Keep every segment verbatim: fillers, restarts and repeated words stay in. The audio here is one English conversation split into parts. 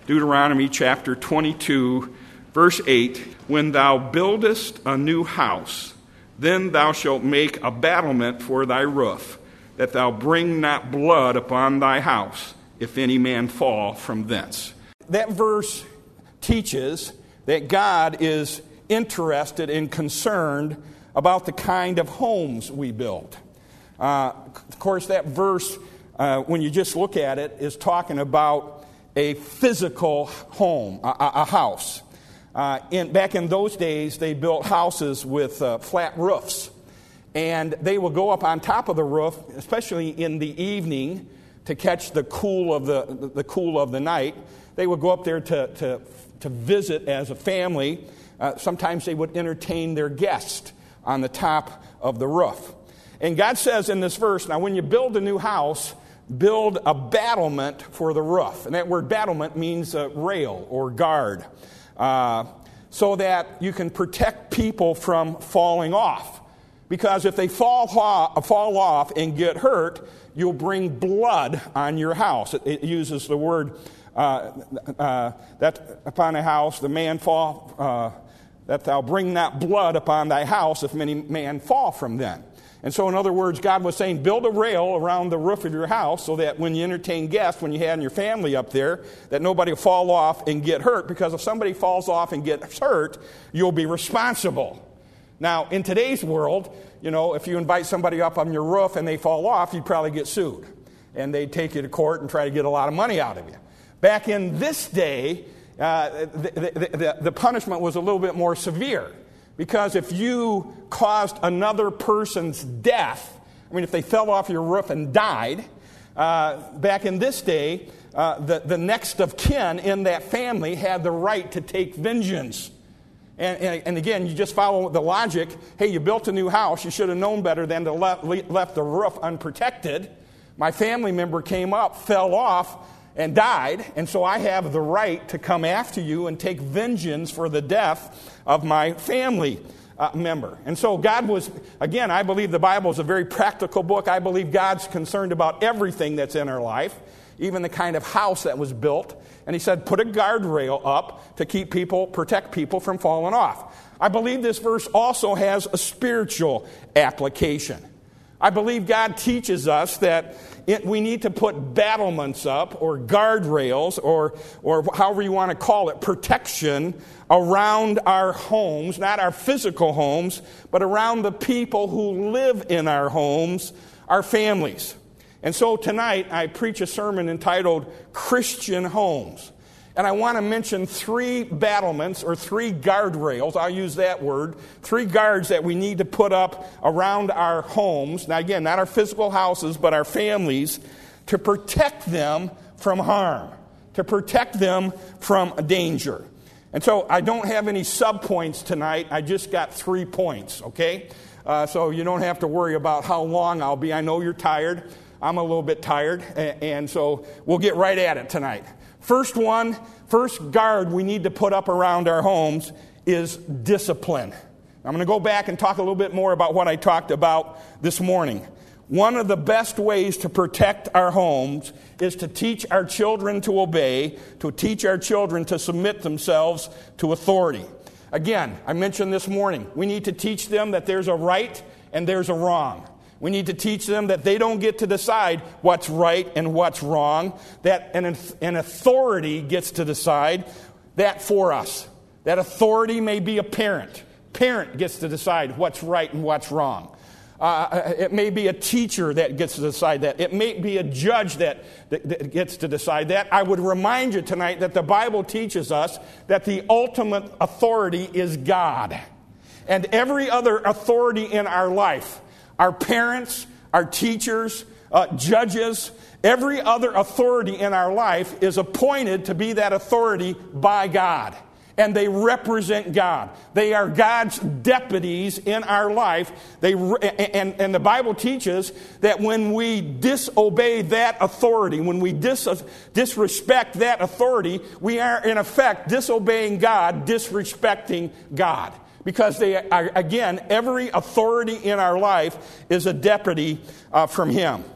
Deuteronomy chapter twenty-two, verse eight, "When thou buildest a new house, then thou shalt make a battlement for thy roof, that thou bring not blood upon thy house, if any man fall from thence." That verse teaches that God is interested and concerned about the kind of homes we build. Uh, of course, that verse, uh, when you just look at it, is talking about a physical home, a, a house. Uh, in, back in those days, they built houses with uh, flat roofs. And they will go up on top of the roof, especially in the evening, to catch the cool of the, the cool of the night. They would go up there to, to, to visit as a family. Uh, sometimes they would entertain their guests on the top of the roof. And God says in this verse, now when you build a new house, build a battlement for the roof. And that word battlement means a rail or guard. Uh, so that you can protect people from falling off. Because if they fall, fall off and get hurt, you'll bring blood on your house. It, it uses the word uh, uh, that upon a house, the man fall, uh, that thou bring not blood upon thy house if many man fall from them. And so in other words, God was saying, build a rail around the roof of your house so that when you entertain guests, when you had your family up there, that nobody will fall off and get hurt. Because if somebody falls off and gets hurt, you'll be responsible. Now, in today's world, you know, if you invite somebody up on your roof and they fall off, you'd probably get sued. And they'd take you to court and try to get a lot of money out of you. Back in this day, uh, the, the, the, the punishment was a little bit more severe. Because if you caused another person's death, I mean, if they fell off your roof and died, uh, back in this day, uh, the, the next of kin in that family had the right to take vengeance. And, and, and again, you just follow the logic. Hey, you built a new house. You should have known better than to let, left the roof unprotected. My family member came up, fell off, and died. And so I have the right to come after you and take vengeance for the death of my family uh, member. And so God was, again, I believe the Bible is a very practical book. I believe God's concerned about everything that's in our life, even the kind of house that was built. And he said, put a guardrail up to keep people, protect people from falling off. I believe this verse also has a spiritual application. I believe God teaches us that it, we need to put battlements up or guardrails or, or however you want to call it, protection around our homes, not our physical homes, but around the people who live in our homes, our families. And so tonight I preach a sermon entitled Christian Homes. And I want to mention three battlements or three guardrails, I'll use that word, three guards that we need to put up around our homes. Now again, not our physical houses, but our families, to protect them from harm, to protect them from danger. And so I don't have any subpoints tonight, I just got three points, okay? Uh, so you don't have to worry about how long I'll be. I know you're tired. I'm a little bit tired, and so we'll get right at it tonight. First one, first guard we need to put up around our homes is discipline. I'm going to go back and talk a little bit more about what I talked about this morning. One of the best ways to protect our homes is to teach our children to obey, to teach our children to submit themselves to authority. Again, I mentioned this morning, we need to teach them that there's a right and there's a wrong. We need to teach them that they don't get to decide what's right and what's wrong, that an, an authority gets to decide that for us. That authority may be a parent. Parent gets to decide what's right and what's wrong. Uh, it may be a teacher that gets to decide that. It may be a judge that, that, that gets to decide that. I would remind you tonight that the Bible teaches us that the ultimate authority is God. And every other authority in our life, our parents, our teachers, uh, judges, every other authority in our life is appointed to be that authority by God. And they represent God. They are God's deputies in our life. They and, and the Bible teaches that when we disobey that authority, when we dis, disrespect that authority, we are in effect disobeying God, disrespecting God. Because they are, again, every authority in our life is a deputy uh, from Him.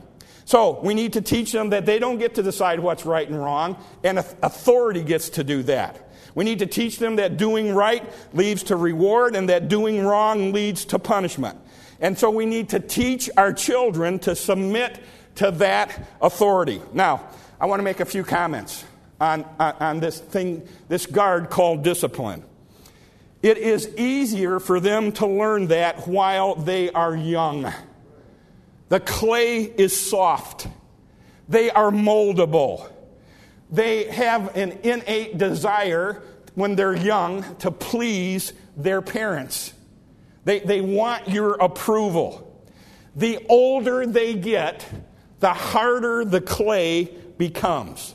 So we need to teach them that they don't get to decide what's right and wrong, and authority gets to do that. We need to teach them that doing right leads to reward and that doing wrong leads to punishment. And so we need to teach our children to submit to that authority. Now, I want to make a few comments on, on, on this thing, this guard called discipline. It is easier for them to learn that while they are young. The clay is soft. They are moldable. They have an innate desire when they're young to please their parents. They, they want your approval. The older they get, the harder the clay becomes.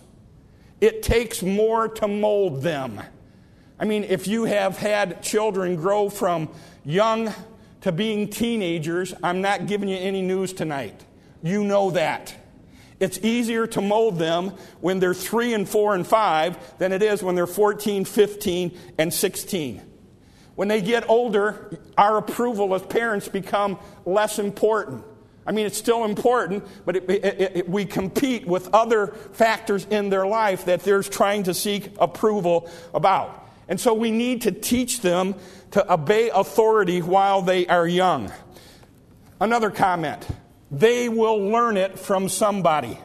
It takes more to mold them. I mean, if you have had children grow from young to being teenagers, I'm not giving you any news tonight. You know that. It's easier to mold them when they're three and four and five than it is when they're fourteen, fifteen, and sixteen. When they get older, our approval as parents become less important. I mean, it's still important, but it, it, it, we compete with other factors in their life that they're trying to seek approval about. And so we need to teach them to obey authority while they are young. Another comment. They will learn it from somebody.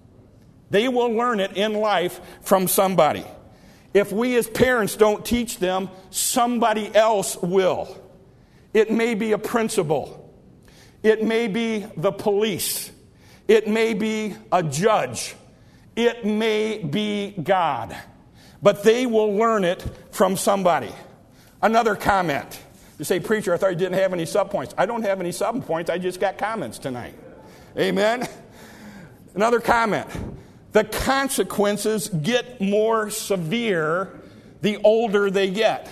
They will learn it in life from somebody. If we as parents don't teach them, somebody else will. It may be a principal. It may be the police. It may be a judge. It may be God. But they will learn it from somebody. Another comment. You say, preacher, I thought you didn't have any subpoints. I don't have any subpoints. I just got comments tonight. Amen? Another comment. The consequences get more severe the older they get.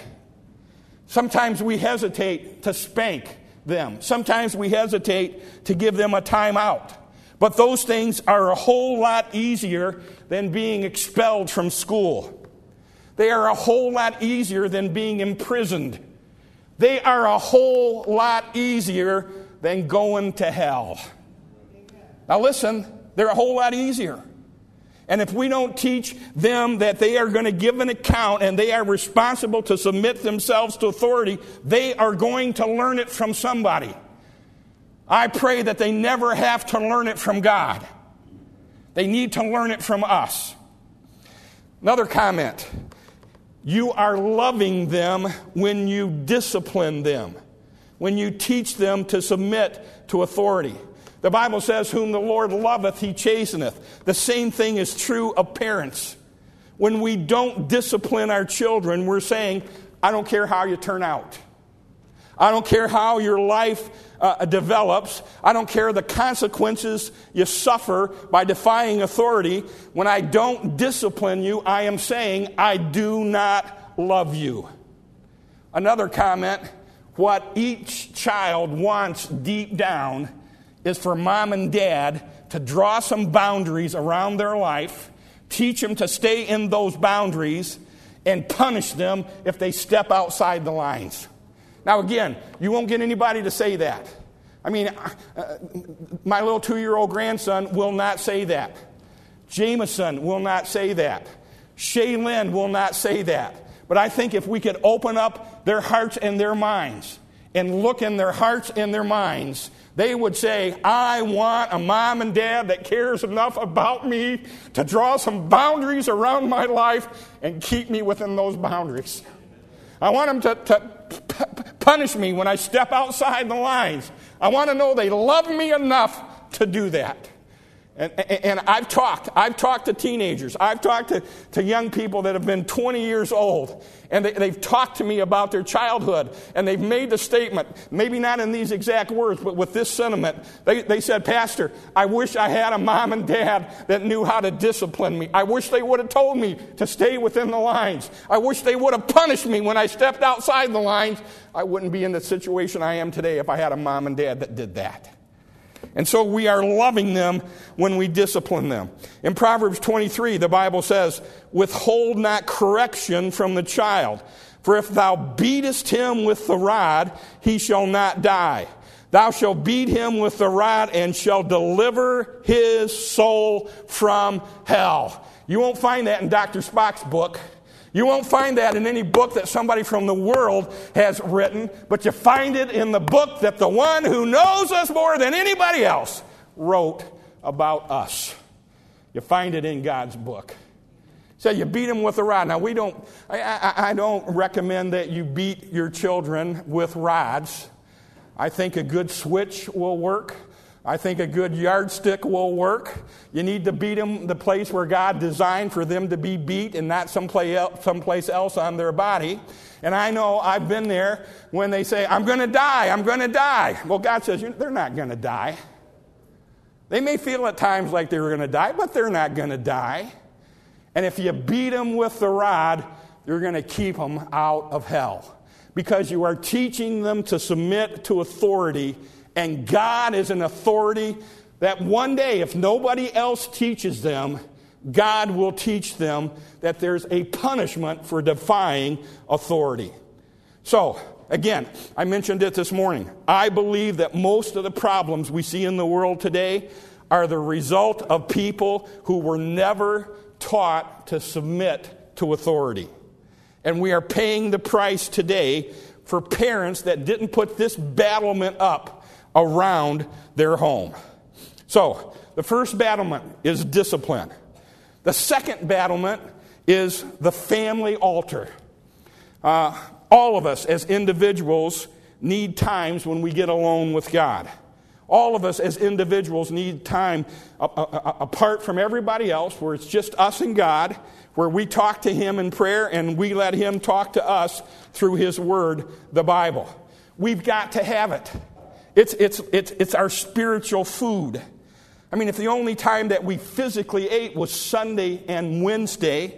Sometimes we hesitate to spank them. Sometimes we hesitate to give them a time out. But those things are a whole lot easier than being expelled from school. They are a whole lot easier than being imprisoned. They are a whole lot easier than going to hell. Now listen, they're a whole lot easier. And if we don't teach them that they are going to give an account and they are responsible to submit themselves to authority, they are going to learn it from somebody. I pray that they never have to learn it from God. They need to learn it from us. Another comment. You are loving them when you discipline them, when you teach them to submit to authority. The Bible says, whom the Lord loveth, he chasteneth. The same thing is true of parents. When we don't discipline our children, we're saying, I don't care how you turn out. I don't care how your life uh, develops. I don't care the consequences you suffer by defying authority. When I don't discipline you, I am saying I do not love you. Another comment, what each child wants deep down is for mom and dad to draw some boundaries around their life, teach them to stay in those boundaries, and punish them if they step outside the lines. Now again, you won't get anybody to say that. I mean, uh, my little two-year-old grandson will not say that. Jameson will not say that. Shaylin will not say that. But I think if we could open up their hearts and their minds and look in their hearts and their minds, they would say, I want a mom and dad that cares enough about me to draw some boundaries around my life and keep me within those boundaries. I want them to, to p- punish me when I step outside the lines. I want to know they love me enough to do that. And, and I've talked. I've talked to teenagers. I've talked to, to young people that have been twenty years old. And they, they've talked to me about their childhood. And they've made the statement, maybe not in these exact words, but with this sentiment. They, they said, Pastor, I wish I had a mom and dad that knew how to discipline me. I wish they would have told me to stay within the lines. I wish they would have punished me when I stepped outside the lines. I wouldn't be in the situation I am today if I had a mom and dad that did that. And so we are loving them when we discipline them. In Proverbs twenty-three, the Bible says, withhold not correction from the child, for if thou beatest him with the rod, he shall not die. Thou shalt beat him with the rod and shall deliver his soul from hell. You won't find that in Doctor Spock's book. You won't find that in any book that somebody from the world has written, but you find it in the book that the one who knows us more than anybody else wrote about us. You find it in God's book. So you beat him with a rod. Now we don't, I, I, I don't recommend that you beat your children with rods. I think a good switch will work. I think a good yardstick will work. You need to beat them the place where God designed for them to be beat and not someplace else, someplace else on their body. And I know I've been there when they say, I'm going to die, I'm going to die. Well, God says, they're not going to die. They may feel at times like they're going to die, but they're not going to die. And if you beat them with the rod, you're going to keep them out of hell. Because you are teaching them to submit to authority. And God is an authority that one day, if nobody else teaches them, God will teach them that there's a punishment for defying authority. So, again, I mentioned it this morning. I believe that most of the problems we see in the world today are the result of people who were never taught to submit to authority. And we are paying the price today for parents that didn't put this battlement up around their home. So, the first battlement is discipline. The second battlement is the family altar. Uh, all of us as individuals need times when we get alone with God. All of us as individuals need time a- a- apart from everybody else, where it's just us and God, where we talk to Him in prayer and we let Him talk to us through His Word, the Bible. We've got to have it. It's, it's, it's, it's our spiritual food. I mean, if the only time that we physically ate was Sunday and Wednesday,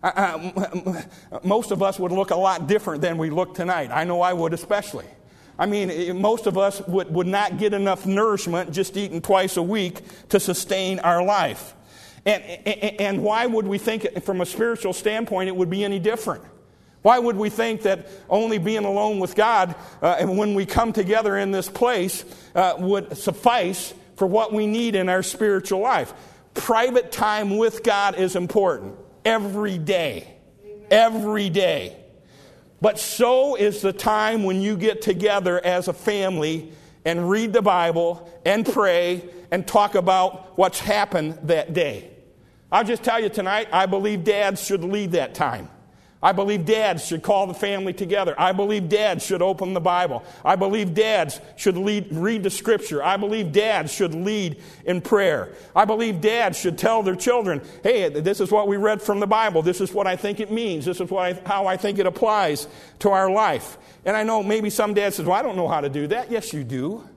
uh, most of us would look a lot different than we look tonight. I know I would especially. I mean, most of us would, would not get enough nourishment just eating twice a week to sustain our life. And, and, and why would we think, from a spiritual standpoint, it would be any different? Why would we think that only being alone with God, uh, and when we come together in this place, uh, would suffice for what we need in our spiritual life? Private time with God is important. Every day. Every day. But so is the time when you get together as a family and read the Bible and pray and talk about what's happened that day. I'll just tell you tonight, I believe dads should lead that time. I believe dads should call the family together. I believe dads should open the Bible. I believe dads should lead, read the Scripture. I believe dads should lead in prayer. I believe dads should tell their children, hey, this is what we read from the Bible. This is what I think it means. This is what I, how I think it applies to our life. And I know maybe some dads say, well, I don't know how to do that. Yes, you do.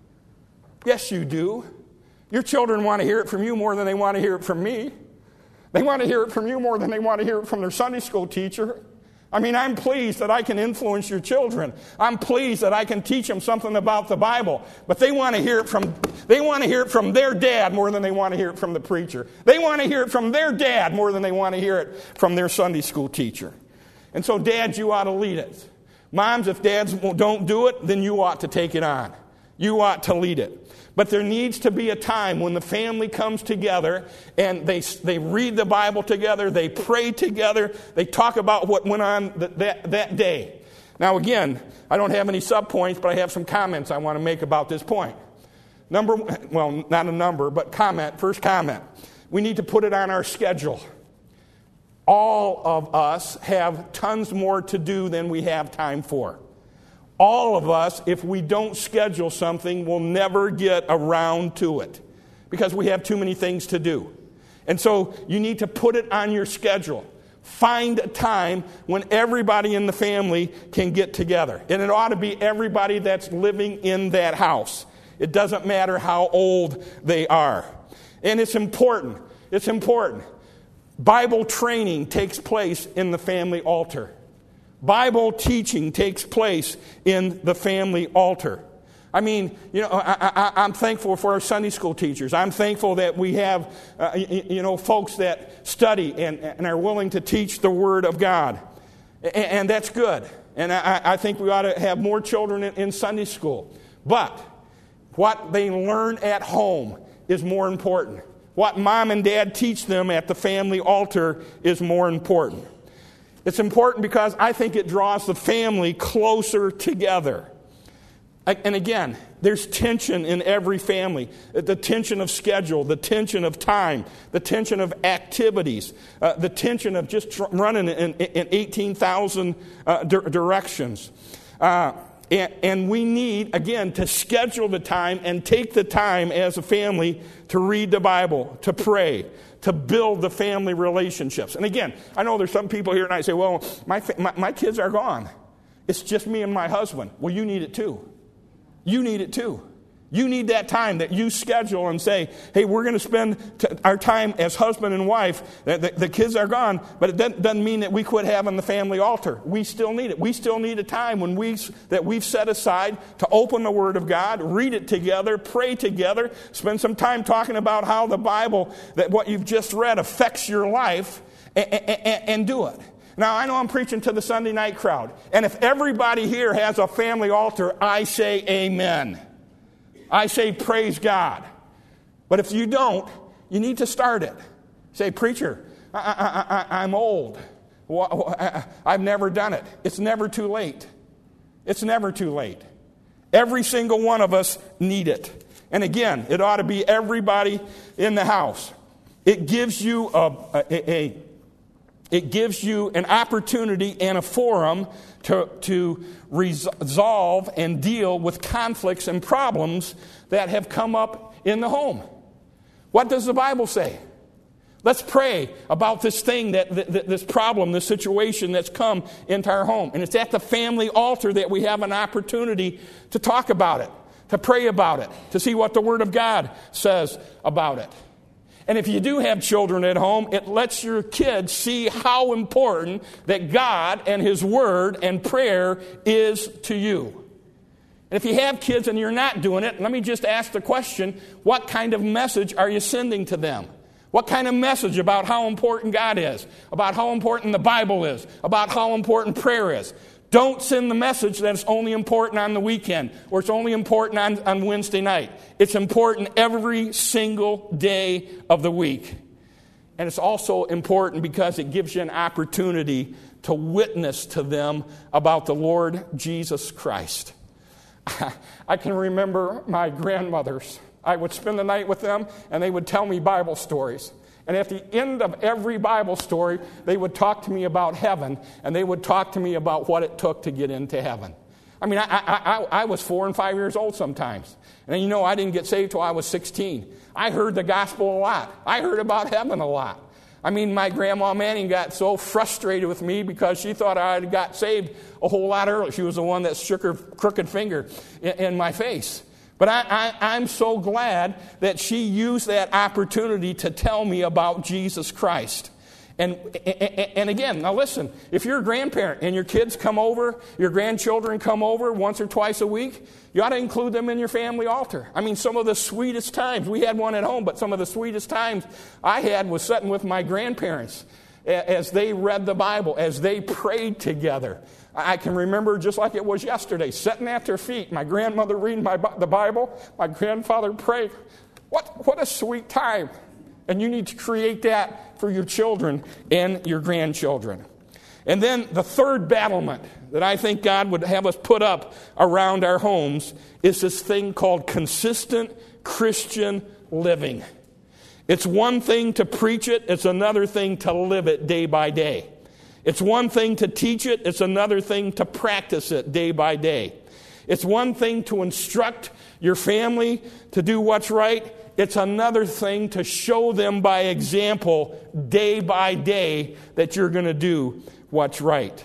Yes, you do. Your children want to hear it from you more than they want to hear it from me. They want to hear it from you more than they want to hear it from their Sunday school teacher. I mean, I'm pleased that I can influence your children. I'm pleased that I can teach them something about the Bible. But they want to hear it from they want to hear it from their dad more than they want to hear it from the preacher. They want to hear it from their dad more than they want to hear it from their Sunday school teacher. And so, dads, you ought to lead it. Moms, if dads don't do it, then you ought to take it on. You ought to lead it. But there needs to be a time when the family comes together and they they read the Bible together, they pray together, they talk about what went on that, that, that day. Now again, I don't have any subpoints, but I have some comments I want to make about this point. Number, well, not a number, but comment, first comment. We need to put it on our schedule. All of us have tons more to do than we have time for. All of us, if we don't schedule something, will never get around to it because we have too many things to do. And so you need to put it on your schedule. Find a time when everybody in the family can get together. And it ought to be everybody that's living in that house. It doesn't matter how old they are. And it's important. It's important. Bible training takes place in the family altar. Bible teaching takes place in the family altar. I mean, you know, I, I, I'm thankful for our Sunday school teachers. I'm thankful that we have, uh, you, you know, folks that study and, and are willing to teach the Word of God. And, and that's good. And I, I think we ought to have more children in, in Sunday school. But What they learn at home is more important. What mom and dad teach them at the family altar is more important. It's important because I think it draws the family closer together. And again, there's tension in every family. The tension of schedule, the tension of time, the tension of activities, uh, the tension of just running in, in eighteen thousand uh, di- directions. Uh, and, and we need, again, to schedule the time and take the time as a family to read the Bible, to pray, to build the family relationships. And again, I know there's some people here and I say, well, my, my, my kids are gone. It's just me and my husband. Well, you need it too. You need it too. You need that time that you schedule and say, hey, we're going to spend t- our time as husband and wife. The, the, the kids are gone, but it doesn't, doesn't mean that we quit having the family altar. We still need it. We still need a time when we that we've set aside to open the Word of God, read it together, pray together, spend some time talking about how the Bible, that what you've just read affects your life, and, and, and do it. Now, I know I'm preaching to the Sunday night crowd, and if everybody here has a family altar, I say amen. I say praise God. But if you don't, you need to start it. Say, preacher, I, I, I, I'm old. I've never done it. It's never too late. It's never too late. Every single one of us need it. And again, it ought to be everybody in the house. It gives you a, a, a It gives you an opportunity and a forum to, to resolve and deal with conflicts and problems that have come up in the home. What does the Bible say? Let's pray about this thing, that, that this problem, this situation that's come into our home. And it's at the family altar that we have an opportunity to talk about it, to pray about it, to see what the Word of God says about it. And if you do have children at home, it lets your kids see how important that God and His Word and prayer is to you. And if you have kids and you're not doing it, let me just ask the question, what kind of message are you sending to them? What kind of message about how important God is, about how important the Bible is, about how important prayer is? Don't send the message that it's only important on the weekend or it's only important on, on Wednesday night. It's important every single day of the week. And it's also important because it gives you an opportunity to witness to them about the Lord Jesus Christ. I can remember my grandmothers. I would spend the night with them and they would tell me Bible stories. And at the end of every Bible story, they would talk to me about heaven, and they would talk to me about what it took to get into heaven. I mean, I, I, I, I was four and five years old sometimes. And you know, I didn't get saved till I was sixteen. I heard the gospel a lot. I heard about heaven a lot. I mean, my grandma Manning got so frustrated with me because she thought I had got saved a whole lot early. She was the one that shook her crooked finger in, in my face. But I, I, I'm so glad that she used that opportunity to tell me about Jesus Christ. And, and, and again, now listen, if you're a grandparent and your kids come over, your grandchildren come over once or twice a week, you ought to include them in your family altar. I mean, some of the sweetest times, we had one at home, but some of the sweetest times I had was sitting with my grandparents as they read the Bible, as they prayed together. I can remember just like it was yesterday, sitting at their feet, my grandmother reading my, the Bible, my grandfather prayed. What, what a sweet time. And you need to create that for your children and your grandchildren. And then the third battlement that I think God would have us put up around our homes is this thing called consistent Christian living. It's one thing to preach it, it's another thing to live it day by day. It's one thing to teach it, it's another thing to practice it day by day. It's one thing to instruct your family to do what's right. It's another thing to show them by example day by day that you're going to do what's right.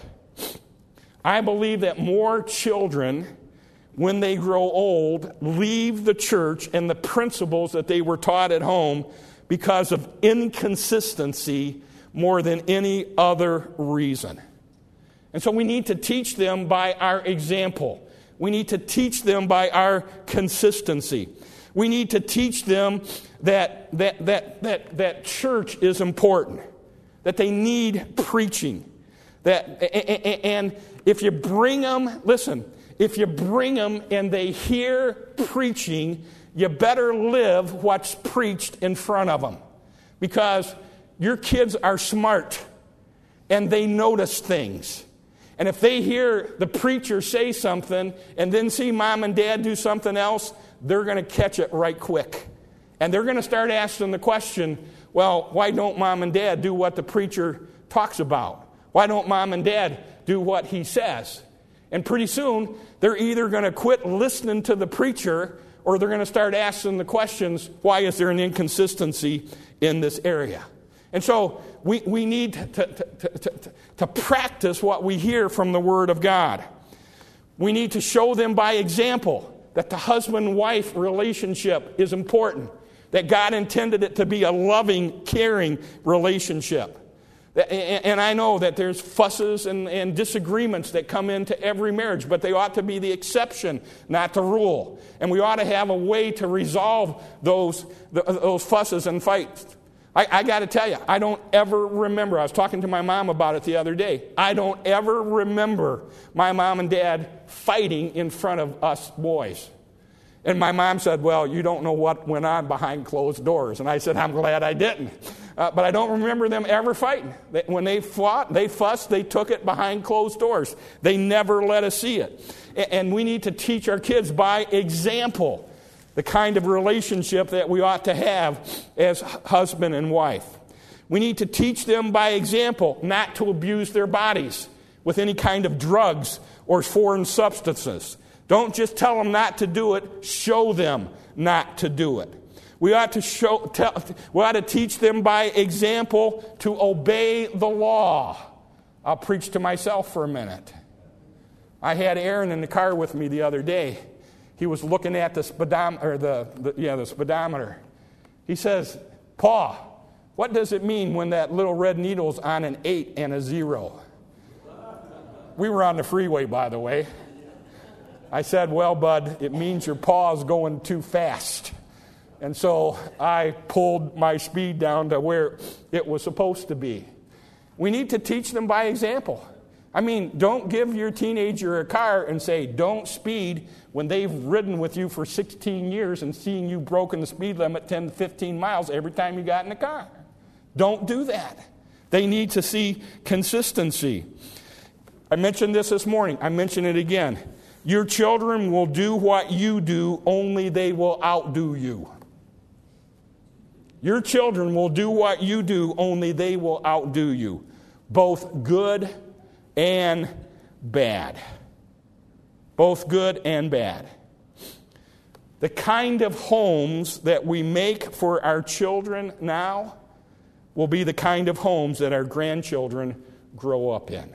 I believe that more children, when they grow old, leave the church and the principles that they were taught at home because of inconsistency more than any other reason. And so we need to teach them by our example. We need to teach them by our consistency. We need to teach them that that that that that church is important, that they need preaching. That and if you bring them, listen, if you bring them and they hear preaching, you better live what's preached in front of them. Because your kids are smart and they notice things. And if they hear the preacher say something and then see mom and dad do something else, they're going to catch it right quick. And they're going to start asking the question, well, why don't mom and dad do what the preacher talks about? Why don't mom and dad do what he says? And pretty soon, they're either going to quit listening to the preacher or they're going to start asking the questions, why is there an inconsistency in this area? And so we, we need to, to, to, to, to practice what we hear from the Word of God. We need to show them by example that the husband-wife relationship is important, that God intended it to be a loving, caring relationship. And I know that there's fusses and, and disagreements that come into every marriage, but they ought to be the exception, not the rule. And we ought to have a way to resolve those, those fusses and fights. I, I got to tell you, I don't ever remember, I was talking to my mom about it the other day, I don't ever remember my mom and dad fighting in front of us boys. And my mom said, well, you don't know what went on behind closed doors. And I said, I'm glad I didn't. Uh, but I don't remember them ever fighting. They, when they fought, they fussed, they took it behind closed doors. They never let us see it. And, and we need to teach our kids by example the kind of relationship that we ought to have as husband and wife. We need to teach them by example not to abuse their bodies with any kind of drugs or foreign substances. Don't just tell them not to do it, show them not to do it. We ought to show, tell, we ought to teach them by example to obey the law. I'll preach to myself for a minute. I had Aaron in the car with me the other day. He was looking at the speedometer, or the, the yeah, the speedometer. He says, Pa, what does it mean when that little red needle's on an eight and a zero? We were on the freeway, by the way. I said, well, bud, it means your paw's going too fast. And so I pulled my speed down to where it was supposed to be. We need to teach them by example. I mean, don't give your teenager a car and say, don't speed when they've ridden with you for sixteen years and seen you broken the speed limit ten to fifteen miles every time you got in the car. Don't do that. They need to see consistency. I mentioned this this morning. I mention it again. Your children will do what you do, only they will outdo you. Your children will do what you do, only they will outdo you, both good and bad. Both good and bad. The kind of homes that we make for our children now will be the kind of homes that our grandchildren grow up in.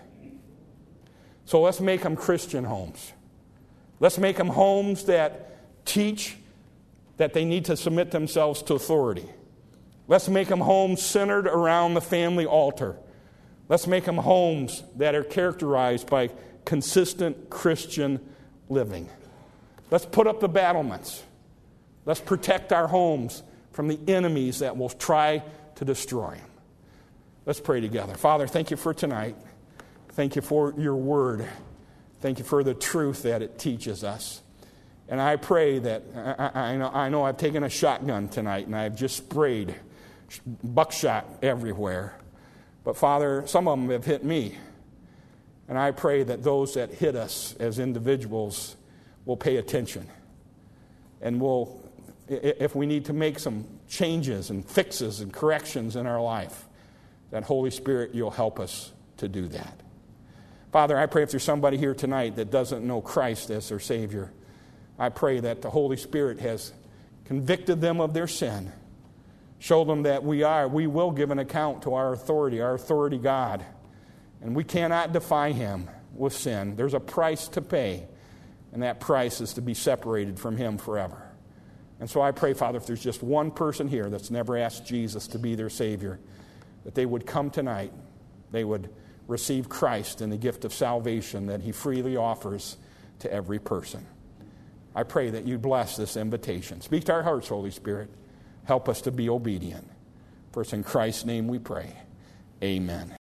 So let's make them Christian homes. Let's make them homes that teach that they need to submit themselves to authority. Let's make them homes centered around the family altar. Let's make them homes that are characterized by consistent Christian living. Let's put up the battlements. Let's protect our homes from the enemies that will try to destroy them. Let's pray together. Father, thank you for tonight. Thank you for your word. Thank you for the truth that it teaches us. And I pray that, I, I, know, I know I've taken a shotgun tonight and I've just sprayed buckshot everywhere. But Father, some of them have hit me. And I pray that those that hit us as individuals will pay attention. And will, if we need to make some changes and fixes and corrections in our life, that Holy Spirit, you'll help us to do that. Father, I pray if there's somebody here tonight that doesn't know Christ as their Savior, I pray that the Holy Spirit has convicted them of their sin. Show them that we are, we will give an account to our authority, our authority God. And we cannot defy Him with sin. There's a price to pay, and that price is to be separated from Him forever. And so I pray, Father, if there's just one person here that's never asked Jesus to be their Savior, that they would come tonight, they would receive Christ and the gift of salvation that He freely offers to every person. I pray that you bless this invitation. Speak to our hearts, Holy Spirit. Help us to be obedient. For it's in Christ's name we pray. Amen.